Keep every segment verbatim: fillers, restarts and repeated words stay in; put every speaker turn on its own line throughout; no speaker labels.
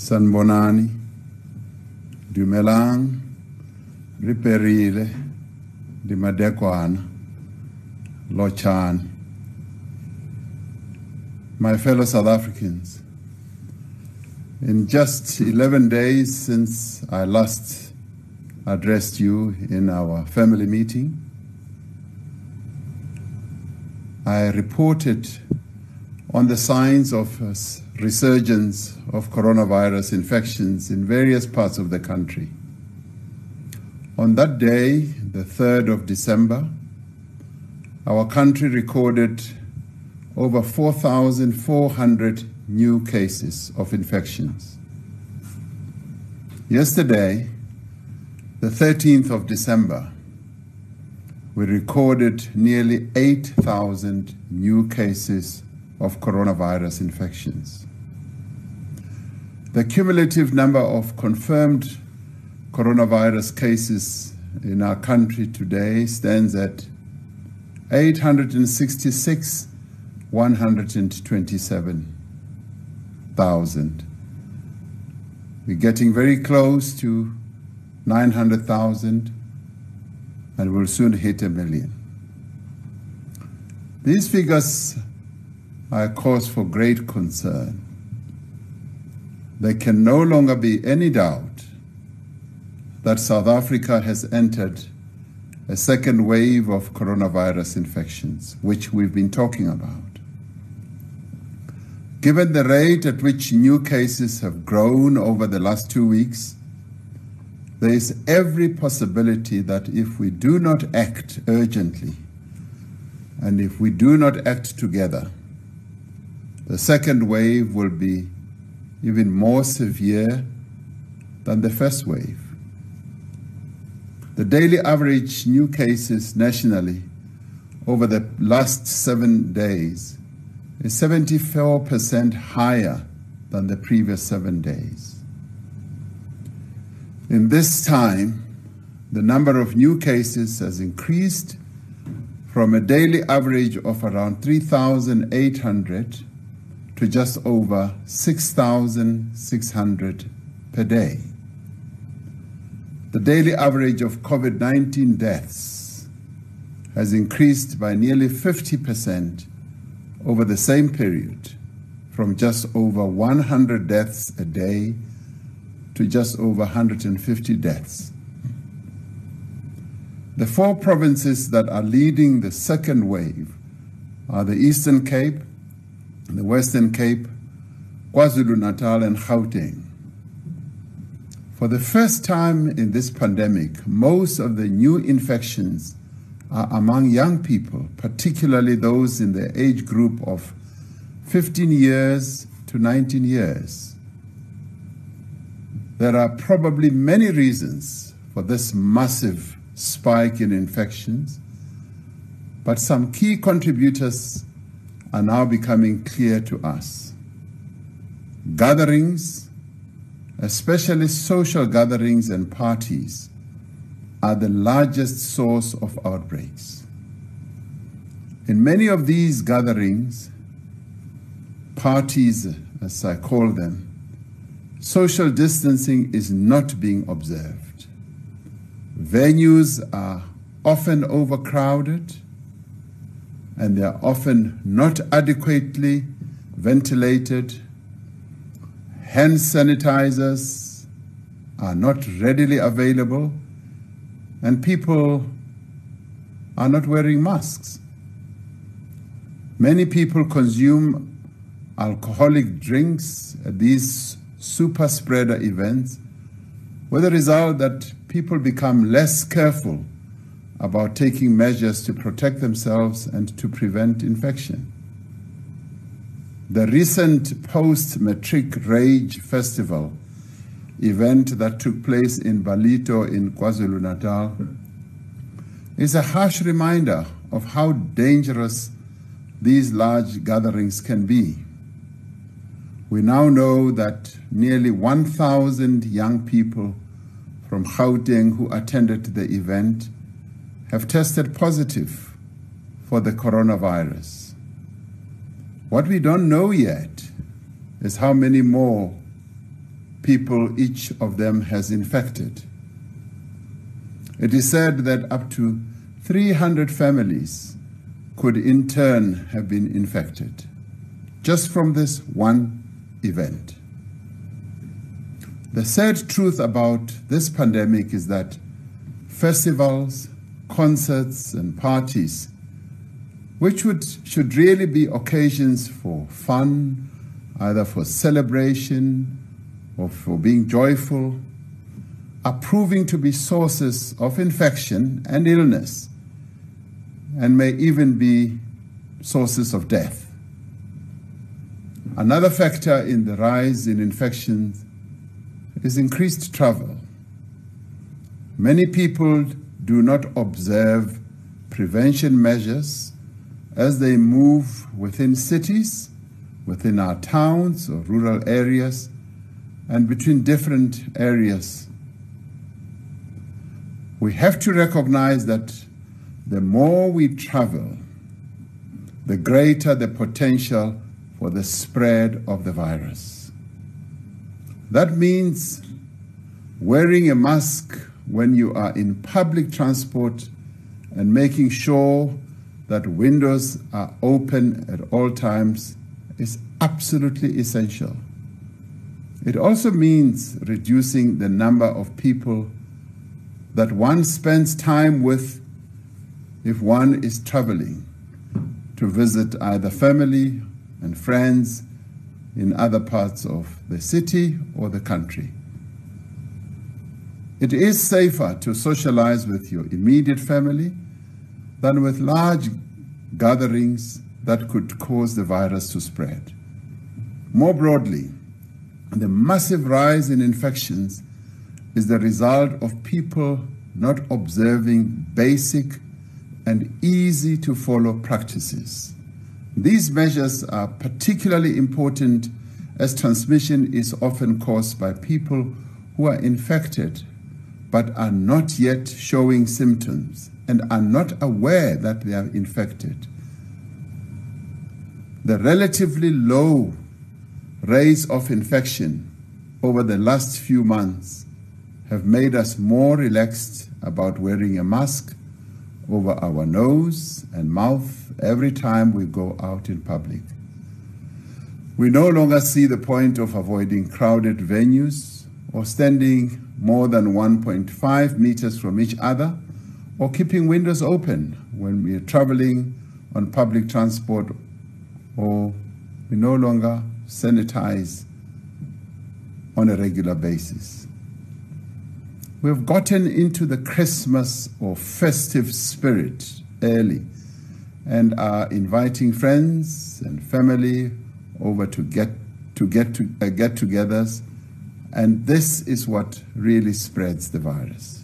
Sanbonani, Dumelang, Riperile, Dimadekwana, Lochan. My fellow South Africans, in just eleven days since I last addressed you in our family meeting, I reported on the signs of a resurgence of coronavirus infections in various parts of the country. On that day, the third of December, our country recorded over four thousand four hundred new cases of infections. Yesterday, the thirteenth of December, we recorded nearly eight thousand new cases of coronavirus infections. The cumulative number of confirmed coronavirus cases in our country today stands at eight hundred sixty-six thousand one hundred twenty-seven. We're getting very close to nine hundred thousand, and we'll soon hit a million. These figures are a cause for great concern. There can no longer be any doubt that South Africa has entered a second wave of coronavirus infections, which we've been talking about. Given the rate at which new cases have grown over the last two weeks, there is every possibility that if we do not act urgently, and if we do not act together, the second wave will be even more severe than the first wave. The daily average new cases nationally over the last seven days is seventy-four percent higher than the previous seven days. In this time, the number of new cases has increased from a daily average of around three thousand eight hundred to just over six thousand six hundred per day. The daily average of COVID nineteen deaths has increased by nearly fifty percent over the same period, from just over one hundred deaths a day to just over one hundred fifty deaths. The four provinces that are leading the second wave are the Eastern Cape, the Western Cape, KwaZulu-Natal, and Gauteng. For the first time in this pandemic, most of the new infections are among young people, particularly those in the age group of fifteen years to nineteen years. There are probably many reasons for this massive spike in infections, but some key contributors are now becoming clear to us. Gatherings, especially social gatherings and parties, are the largest source of outbreaks. In many of these gatherings, parties, as I call them, social distancing is not being observed. Venues are often overcrowded, and they are often not adequately ventilated. Hand sanitizers are not readily available, and people are not wearing masks. Many people consume alcoholic drinks at these super spreader events, with the result that people become less careful about taking measures to protect themselves and to prevent infection. The recent post-matric Rage Festival event that took place in Ballito in KwaZulu-Natal is a harsh reminder of how dangerous these large gatherings can be. We now know that nearly one thousand young people from Gauteng who attended the event have tested positive for the coronavirus. What we don't know yet is how many more people each of them has infected. It is said that up to three hundred families could in turn have been infected just from this one event. The sad truth about this pandemic is that festivals, concerts, and parties, which would, should really be occasions for fun, either for celebration or for being joyful, are proving to be sources of infection and illness, and may even be sources of death. Another factor in the rise in infections is increased travel. Many people do not observe prevention measures as they move within cities, within our towns or rural areas, and between different areas. We have to recognize that the more we travel, the greater the potential for the spread of the virus. That means wearing a mask when you are in public transport and making sure that windows are open at all times is absolutely essential. It also means reducing the number of people that one spends time with if one is traveling to visit either family and friends in other parts of the city or the country. It is safer to socialize with your immediate family than with large gatherings that could cause the virus to spread. More broadly, the massive rise in infections is the result of people not observing basic and easy to follow practices. These measures are particularly important as transmission is often caused by people who are infected but are not yet showing symptoms and are not aware that they are infected. The relatively low rates of infection over the last few months have made us more relaxed about wearing a mask over our nose and mouth every time we go out in public. We no longer see the point of avoiding crowded venues or standing more than one point five meters from each other or keeping windows open when we are traveling on public transport, or we no longer sanitize on a regular basis. We've gotten into the Christmas or festive spirit early and are inviting friends and family over to get to get to uh, get-togethers, and this is what really spreads the virus.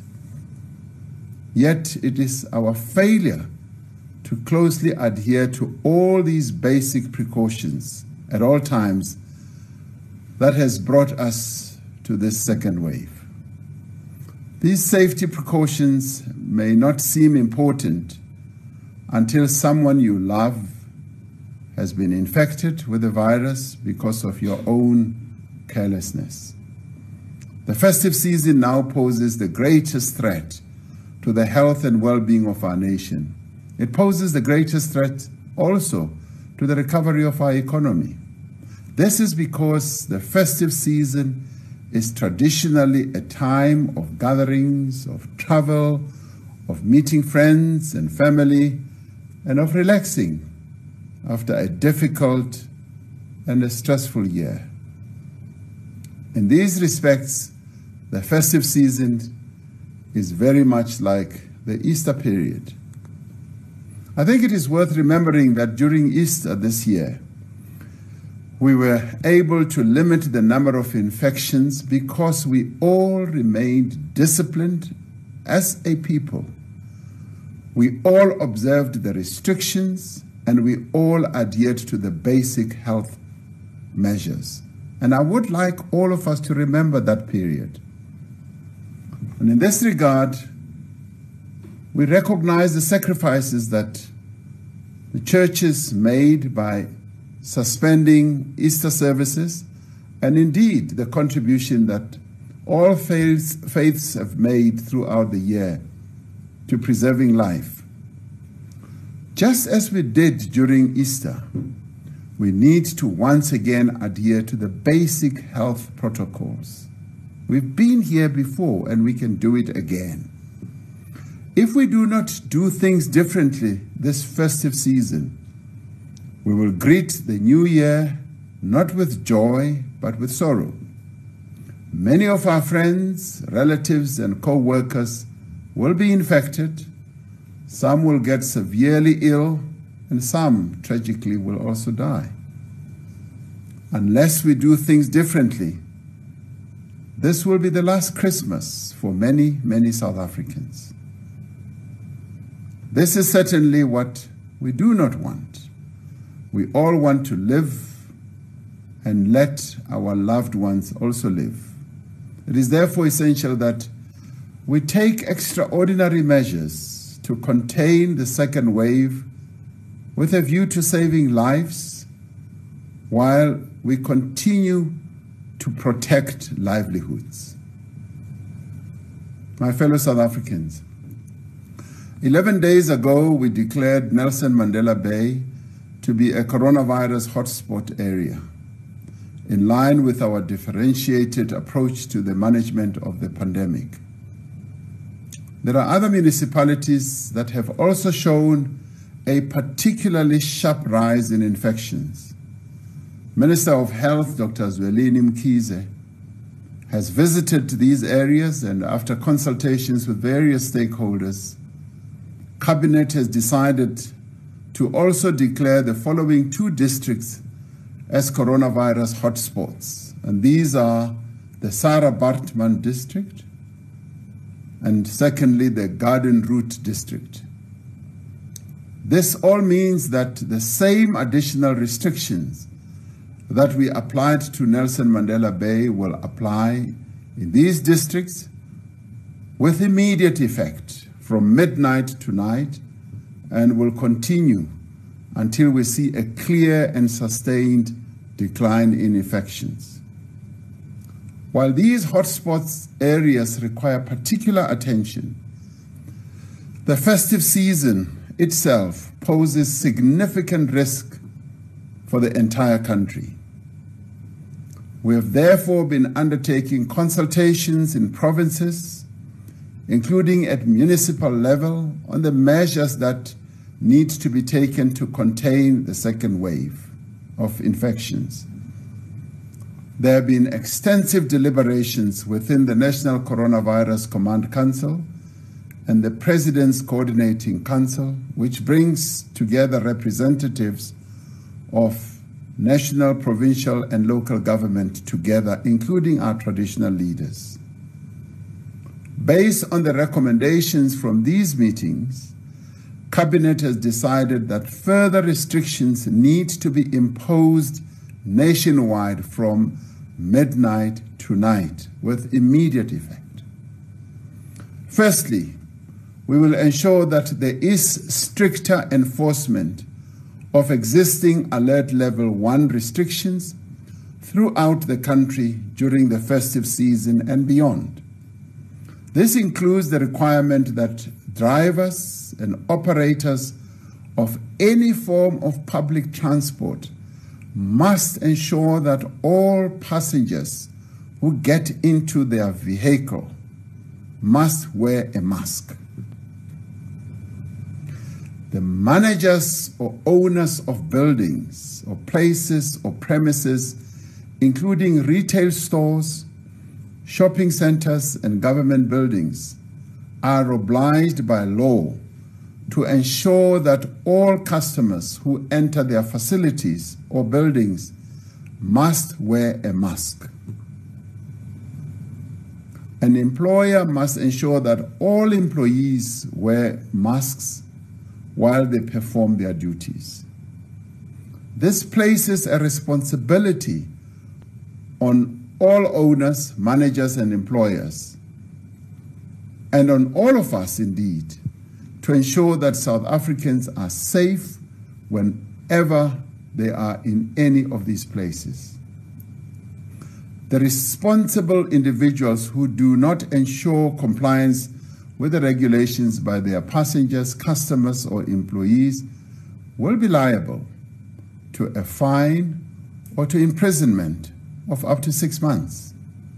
Yet it is our failure to closely adhere to all these basic precautions at all times that has brought us to this second wave. These safety precautions may not seem important until someone you love has been infected with the virus because of your own carelessness. The festive season now poses the greatest threat to the health and well-being of our nation. It poses the greatest threat also to the recovery of our economy. This is because the festive season is traditionally a time of gatherings, of travel, of meeting friends and family, and of relaxing after a difficult and a stressful year. In these respects, the festive season is very much like the Easter period. I think it is worth remembering that during Easter this year, we were able to limit the number of infections because we all remained disciplined as a people. We all observed the restrictions and we all adhered to the basic health measures. And I would like all of us to remember that period. And in this regard, we recognize the sacrifices that the churches made by suspending Easter services and indeed the contribution that all faiths, faiths have made throughout the year to preserving life. Just as we did during Easter, we need to once again adhere to the basic health protocols. We've been here before and we can do it again. If we do not do things differently this festive season, we will greet the new year not with joy, but with sorrow. Many of our friends, relatives, and co-workers will be infected. Some will get severely ill, and some, tragically, will also die. Unless we do things differently, this will be the last Christmas for many, many South Africans. This is certainly what we do not want. We all want to live and let our loved ones also live. It is therefore essential that we take extraordinary measures to contain the second wave with a view to saving lives while we continue to protect livelihoods. My fellow South Africans, eleven days ago we declared Nelson Mandela Bay to be a coronavirus hotspot area, in line with our differentiated approach to the management of the pandemic. There are other municipalities that have also shown a particularly sharp rise in infections. Minister of Health, Doctor Zwelini Mkhize, has visited these areas, and after consultations with various stakeholders, Cabinet has decided to also declare the following two districts as coronavirus hotspots, and these are the Sarah Baartman district and secondly the Garden Route district. This all means that the same additional restrictions that we applied to Nelson Mandela Bay will apply in these districts with immediate effect from midnight tonight and will continue until we see a clear and sustained decline in infections. While these hotspots areas require particular attention, the festive season itself poses significant risk for the entire country. We have therefore been undertaking consultations in provinces, including at municipal level, on the measures that need to be taken to contain the second wave of infections. There have been extensive deliberations within the National Coronavirus Command Council and the President's Coordinating Council, which brings together representatives of national, provincial, and local government together, including our traditional leaders. Based on the recommendations from these meetings, Cabinet has decided that further restrictions need to be imposed nationwide from midnight tonight with immediate effect. Firstly, we will ensure that there is stricter enforcement of existing alert level one restrictions throughout the country during the festive season and beyond. This includes the requirement that drivers and operators of any form of public transport must ensure that all passengers who get into their vehicle must wear a mask. The managers or owners of buildings or places or premises, including retail stores, shopping centers, and government buildings, are obliged by law to ensure that all customers who enter their facilities or buildings must wear a mask. An employer must ensure that all employees wear masks while they perform their duties. This places a responsibility on all owners, managers, and employers, and on all of us indeed, to ensure that South Africans are safe whenever they are in any of these places. the responsible individuals who do not ensure compliance with the regulations by their passengers, customers, or employees will be liable to a fine or to imprisonment of up to six months.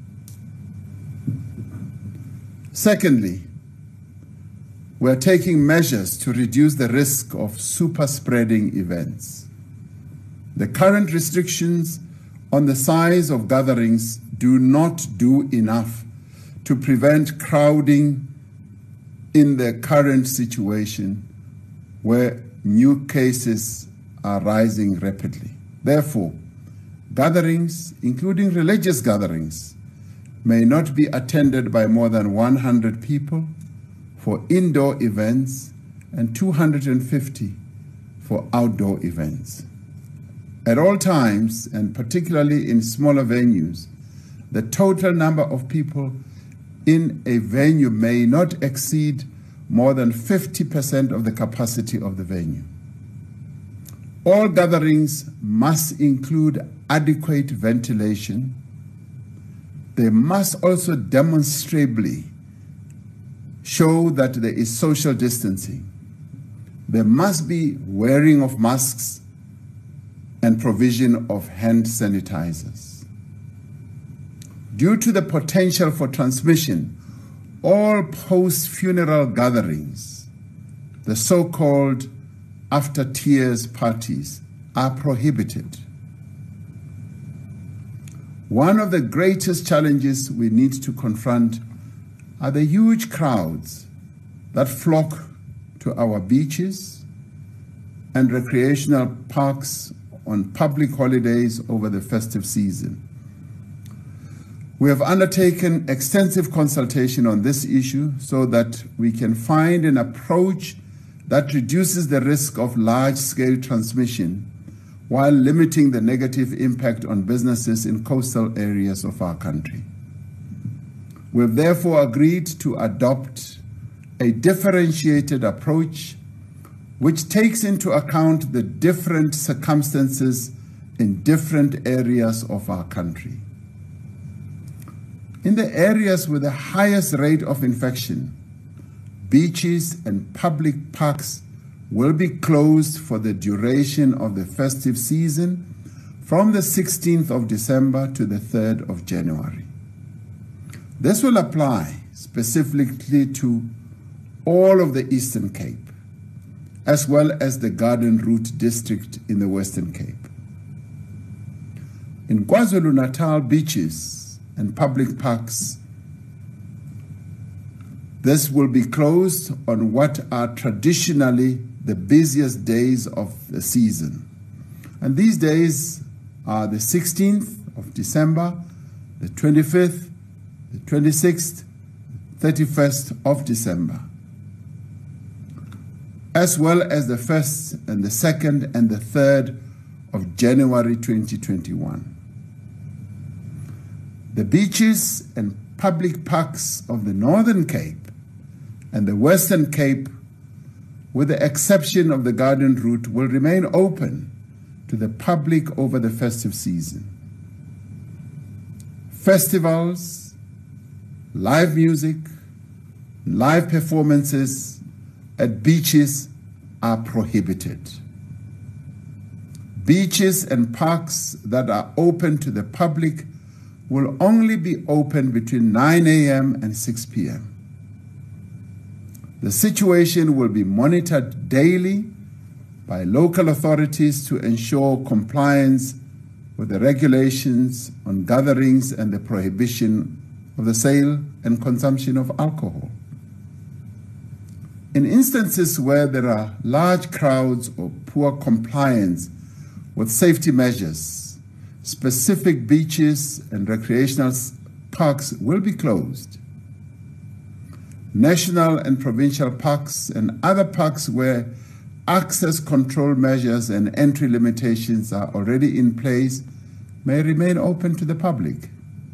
Secondly, we are taking measures to reduce the risk of super spreading events. The current restrictions on the size of gatherings do not do enough to prevent crowding in the current situation where new cases are rising rapidly. Therefore, gatherings, including religious gatherings, may not be attended by more than one hundred people for indoor events and two hundred fifty for outdoor events. At all times, and particularly in smaller venues, the total number of people in a venue may not exceed more than fifty percent of the capacity of the venue. All gatherings must include adequate ventilation. They must also demonstrably show that there is social distancing. There must be wearing of masks and provision of hand sanitizers. Due to the potential for transmission, all post-funeral gatherings, the so-called after-tears parties, are prohibited. One of the greatest challenges we need to confront are the huge crowds that flock to our beaches and recreational parks on public holidays over the festive season. We have undertaken extensive consultation on this issue so that we can find an approach that reduces the risk of large-scale transmission while limiting the negative impact on businesses in coastal areas of our country. We have therefore agreed to adopt a differentiated approach which takes into account the different circumstances in different areas of our country. In the areas with the highest rate of infection, beaches and public parks will be closed for the duration of the festive season from the sixteenth of December to the third of January. This will apply specifically to all of the Eastern Cape, as well as the Garden Route district in the Western Cape. In KwaZulu-Natal beaches and public parks, this will be closed on what are traditionally the busiest days of the season. And these days are the sixteenth of December, the twenty-fifth, the twenty-sixth, thirty-first of December, as well as the first and the second and the third of January twenty twenty-one. The beaches and public parks of the Northern Cape and the Western Cape, with the exception of the Garden Route, will remain open to the public over the festive season. Festivals, live music, live performances at beaches are prohibited. Beaches and parks that are open to the public will only be open between nine a m and six p m The situation will be monitored daily by local authorities to ensure compliance with the regulations on gatherings and the prohibition of the sale and consumption of alcohol. In instances where there are large crowds or poor compliance with safety measures, specific beaches and recreational parks will be closed. National and provincial parks and other parks where access control measures and entry limitations are already in place may remain open to the public.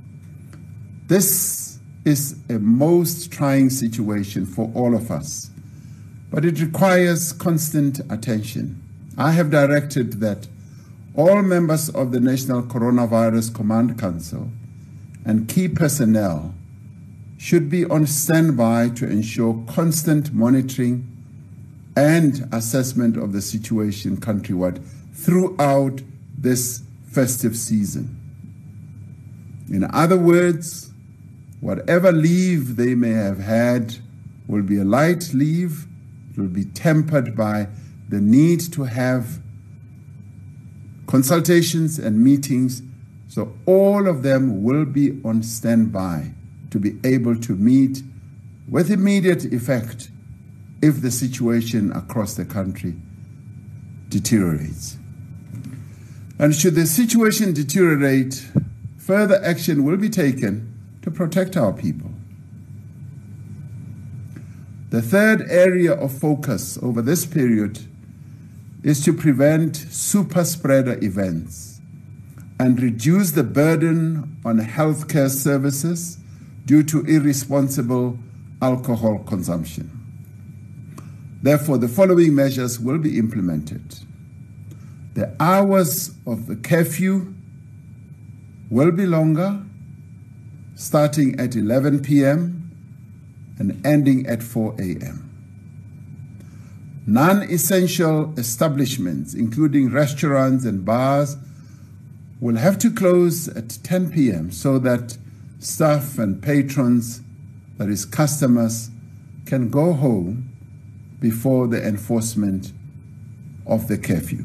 This is a most trying situation for all of us, but it requires constant attention. I have directed that all members of the National Coronavirus Command Council and key personnel should be on standby to ensure constant monitoring and assessment of the situation countrywide throughout this festive season. In other words, whatever leave they may have had will be a light leave. It will be tempered by the need to have consultations and meetings, so all of them will be on standby to be able to meet with immediate effect if the situation across the country deteriorates. And should the situation deteriorate, further action will be taken to protect our people. The third area of focus over this period is to prevent super spreader events and reduce the burden on healthcare services due to irresponsible alcohol consumption. Therefore, the following measures will be implemented. The hours of the curfew will be longer, starting at eleven p m and ending at four a m Non-essential establishments, including restaurants and bars, will have to close at ten p m so that staff and patrons, that is customers, can go home before the enforcement of the curfew.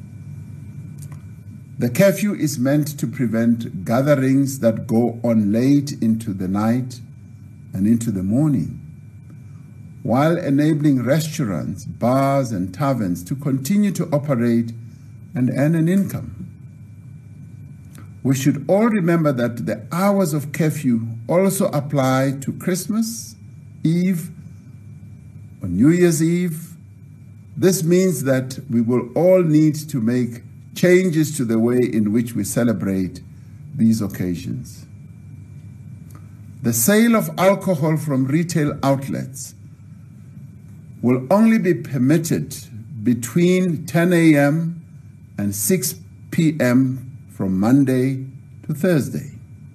The curfew is meant to prevent gatherings that go on late into the night and into the morning, while enabling restaurants, bars, and taverns to continue to operate and earn an income. We should all remember that the hours of curfew also apply to Christmas Eve or New Year's Eve. This means that we will all need to make changes to the way in which we celebrate these occasions. The sale of alcohol from retail outlets will only be permitted between ten a m and six p m from Monday to Thursday.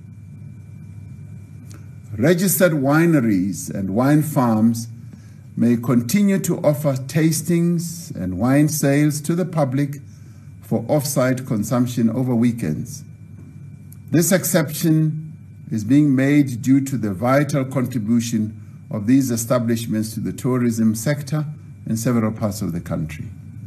Registered wineries and wine farms may continue to offer tastings and wine sales to the public for off-site consumption over weekends. This exception is being made due to the vital contribution of these establishments to the tourism sector in several parts of the country.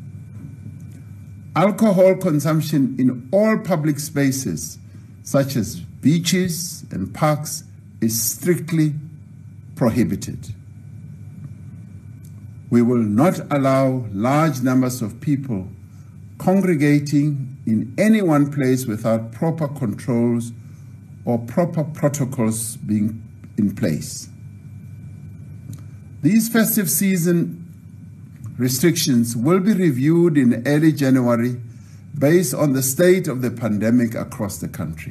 Alcohol consumption in all public spaces, such as beaches and parks, is strictly prohibited. We will not allow large numbers of people congregating in any one place without proper controls or proper protocols being in place. These festive season restrictions will be reviewed in early January based on the state of the pandemic across the country.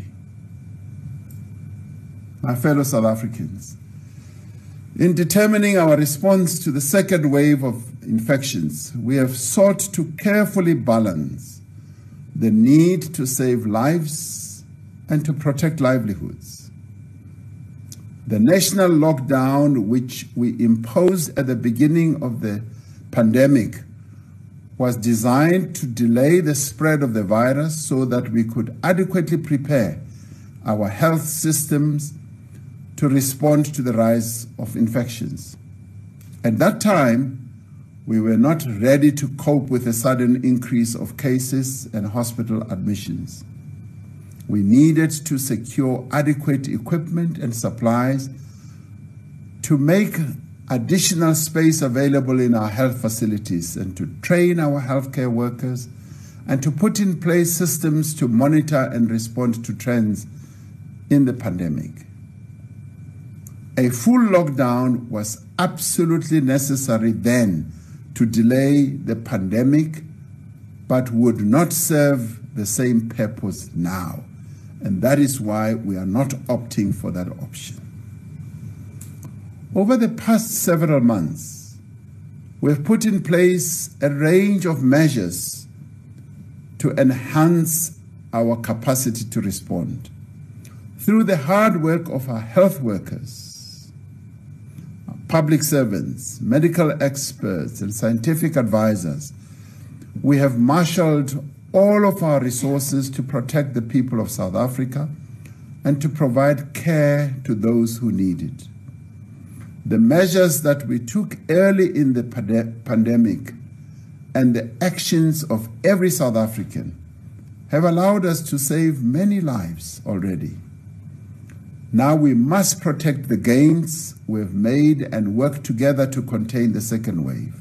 My fellow South Africans, in determining our response to the second wave of infections, we have sought to carefully balance the need to save lives and to protect livelihoods. The national lockdown, which we imposed at the beginning of the pandemic, was designed to delay the spread of the virus so that we could adequately prepare our health systems to respond to the rise of infections. At that time, we were not ready to cope with a sudden increase of cases and hospital admissions. We needed to secure adequate equipment and supplies to make additional space available in our health facilities and to train our healthcare workers and to put in place systems to monitor and respond to trends in the pandemic. A full lockdown was absolutely necessary then to delay the pandemic, but would not serve the same purpose now. And that is why we are not opting for that option. Over the past several months, we have put in place a range of measures to enhance our capacity to respond. Through the hard work of our health workers, our public servants, medical experts, and scientific advisors, we have marshaled all of our resources to protect the people of South Africa and to provide care to those who need it. The measures that we took early in the pande- pandemic and the actions of every South African have allowed us to save many lives already. Now we must protect the gains we've made and work together to contain the second wave.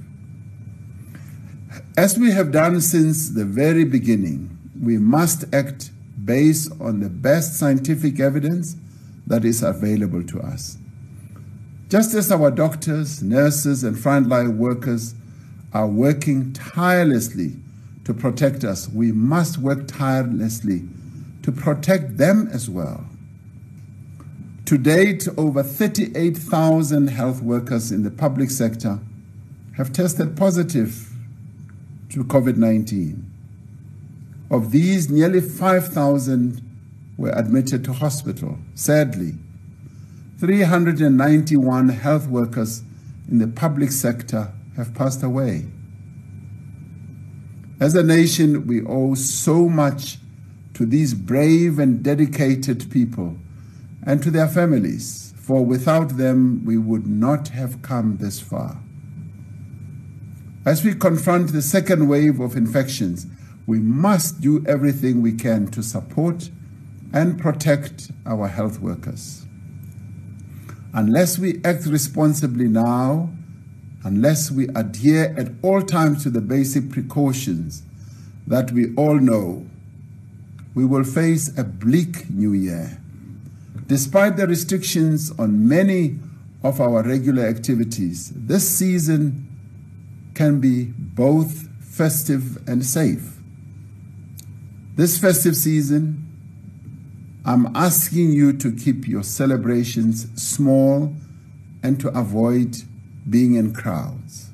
As we have done since the very beginning, we must act based on the best scientific evidence that is available to us. Just as our doctors, nurses, and frontline workers are working tirelessly to protect us, we must work tirelessly to protect them as well. To date, over thirty-eight thousand health workers in the public sector have tested positive to COVID nineteen. Of these, nearly five thousand were admitted to hospital. Sadly, three hundred ninety-one health workers in the public sector have passed away. As a nation, we owe so much to these brave and dedicated people and to their families, for without them, we would not have come this far. As we confront the second wave of infections, we must do everything we can to support and protect our health workers. Unless we act responsibly now, unless we adhere at all times to the basic precautions that we all know, we will face a bleak new year. Despite the restrictions on many of our regular activities, this season can be both festive and safe. This festive season, I'm asking you to keep your celebrations small and to avoid being in crowds.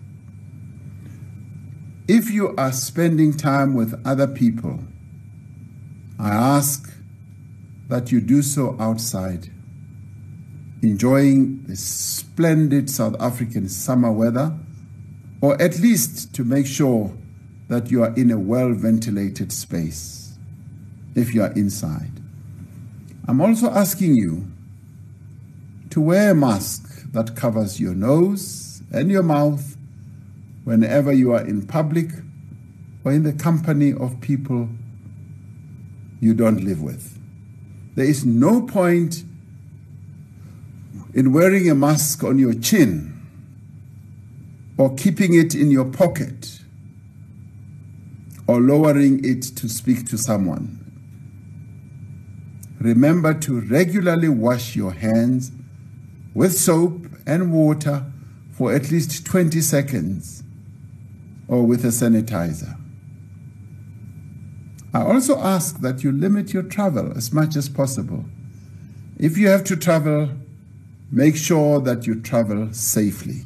If you are spending time with other people, I ask that you do so outside, enjoying the splendid South African summer weather, or at least to make sure that you are in a well-ventilated space if you are inside. I'm also asking you to wear a mask that covers your nose and your mouth whenever you are in public or in the company of people you don't live with. There is no point in wearing a mask on your chin or keeping it in your pocket or lowering it to speak to someone. Remember to regularly wash your hands with soap and water for at least twenty seconds or with a sanitizer. I also ask that you limit your travel as much as possible. If you have to travel, make sure that you travel safely.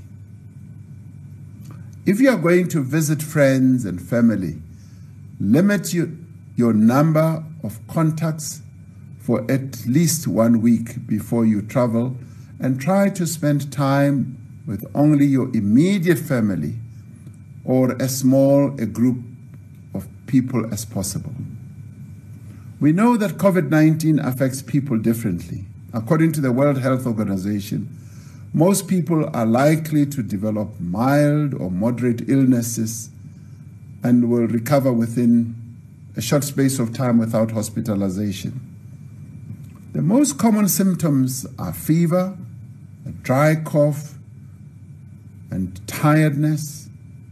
If you are going to visit friends and family, limit your, your number of contacts for at least one week before you travel, and try to spend time with only your immediate family or as small a group of people as possible. We know that COVID nineteen affects people differently. According to the World Health Organization, most people are likely to develop mild or moderate illnesses and will recover within a short space of time without hospitalization. The most common symptoms are fever, a dry cough, and tiredness.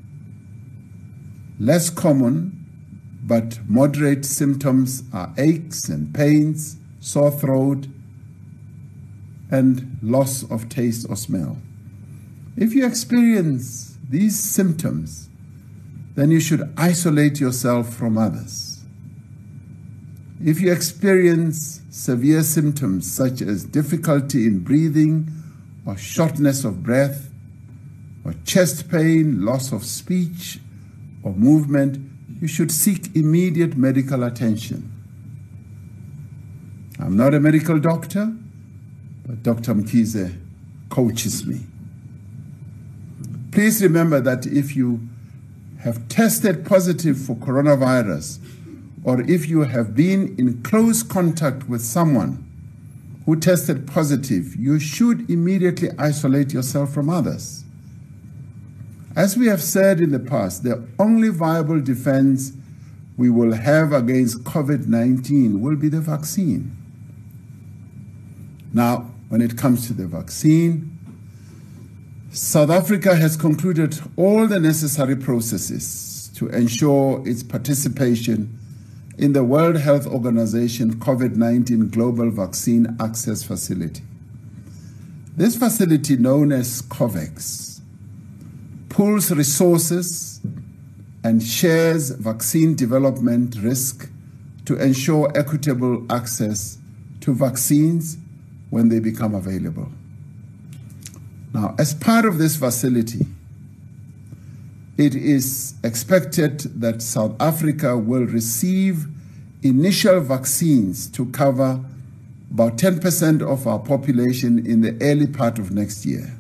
Less common but moderate symptoms are aches and pains, sore throat, and loss of taste or smell. If you experience these symptoms, then you should isolate yourself from others. If you experience severe symptoms such as difficulty in breathing or shortness of breath or chest pain, loss of speech or movement, you should seek immediate medical attention. I'm not a medical doctor, but Doctor Mkhize coaches me. Please remember that if you have tested positive for coronavirus, or if you have been in close contact with someone who tested positive, you should immediately isolate yourself from others. As we have said in the past, the only viable defense we will have against COVID nineteen will be the vaccine. Now, when it comes to the vaccine, South Africa has concluded all the necessary processes to ensure its participation in the World Health Organization COVID nineteen Global Vaccine Access Facility. This facility, known as COVAX, pools resources and shares vaccine development risk to ensure equitable access to vaccines when they become available. Now, as part of this facility, it is expected that South Africa will receive initial vaccines to cover about ten percent of our population in the early part of next year.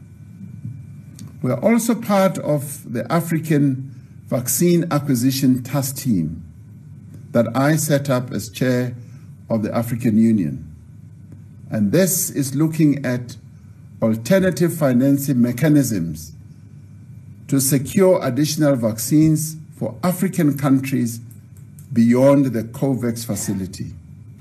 We are also part of the African Vaccine Acquisition Task Team that I set up as chair of the African Union. And this is looking at alternative financing mechanisms to secure additional vaccines for African countries beyond the COVAX facility.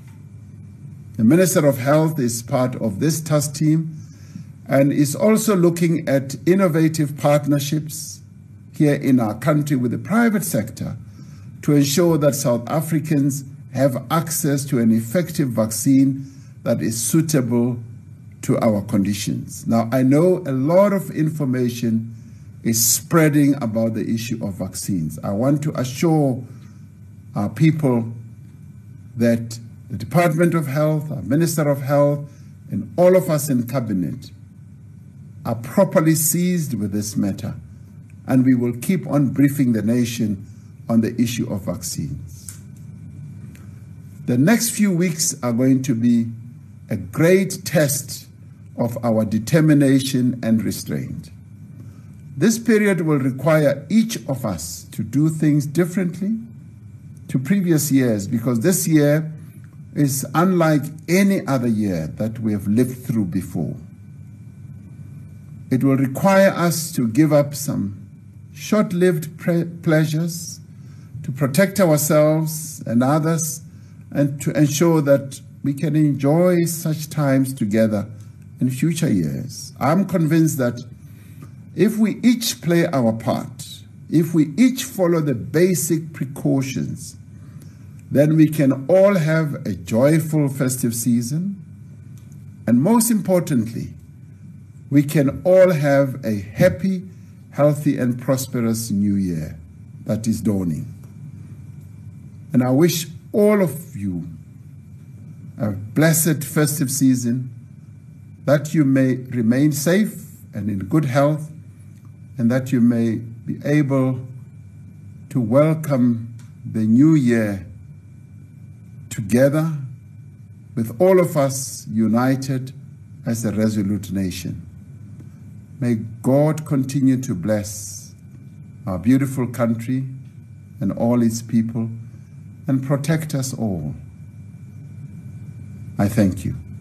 The Minister of Health is part of this task team and is also looking at innovative partnerships here in our country with the private sector to ensure that South Africans have access to an effective vaccine that is suitable to our conditions. Now, I know a lot of information is spreading about the issue of vaccines. I want to assure our people that the Department of Health, our Minister of Health, and all of us in Cabinet are properly seized with this matter, and we will keep on briefing the nation on the issue of vaccines. The next few weeks are going to be a great test of our determination and restraint. This period will require each of us to do things differently to previous years, because this year is unlike any other year that we have lived through before. It will require us to give up some short-lived pleasures, to protect ourselves and others, and to ensure that we can enjoy such times together in future years. I'm convinced that if we each play our part, if we each follow the basic precautions, then we can all have a joyful festive season, and most importantly, we can all have a happy, healthy, and prosperous new year that is dawning. And I wish all of you a blessed festive season, that you may remain safe and in good health, and that you may be able to welcome the new year together with all of us united as a resolute nation. May God continue to bless our beautiful country and all its people and protect us all. I thank you.